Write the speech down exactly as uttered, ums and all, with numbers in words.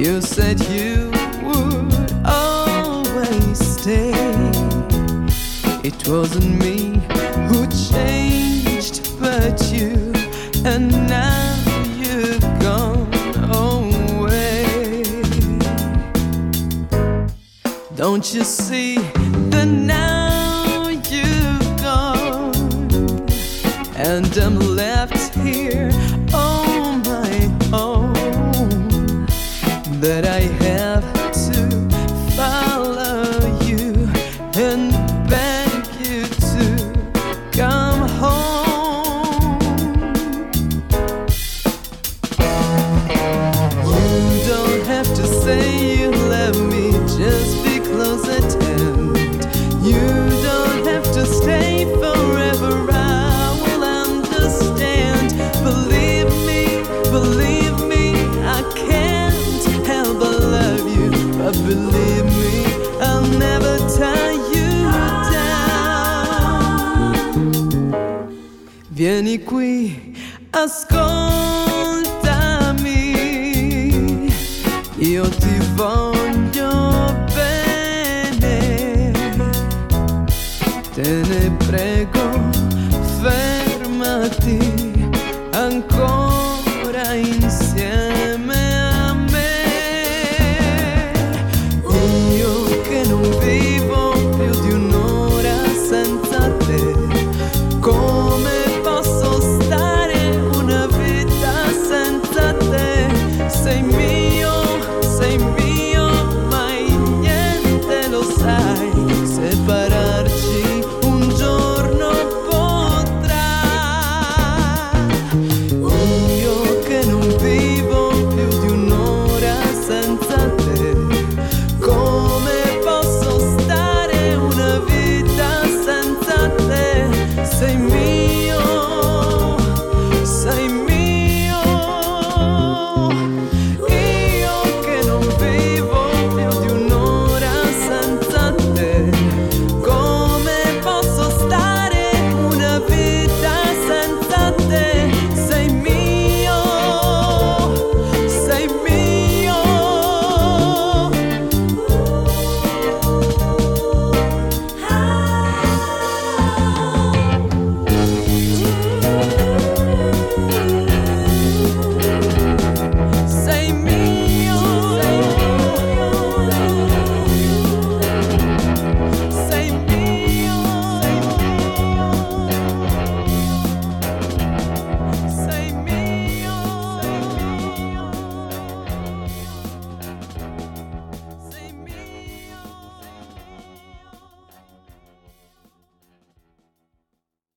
You said you would always stay. It wasn't me who changed but you, and now you've gone away. Don't you see that now you've gone, and I'm left here on my own, that I have to follow you and beg you to come home. You don't have to say you love me, just be close at hand. You don't have to stay forever, I will understand. Believe me, believe me, I can't help but love you. But believe me, I'll never tie you down. Vieni qui, ascoltami, io ti voglio bene, te ne prego, fermati ancora insieme.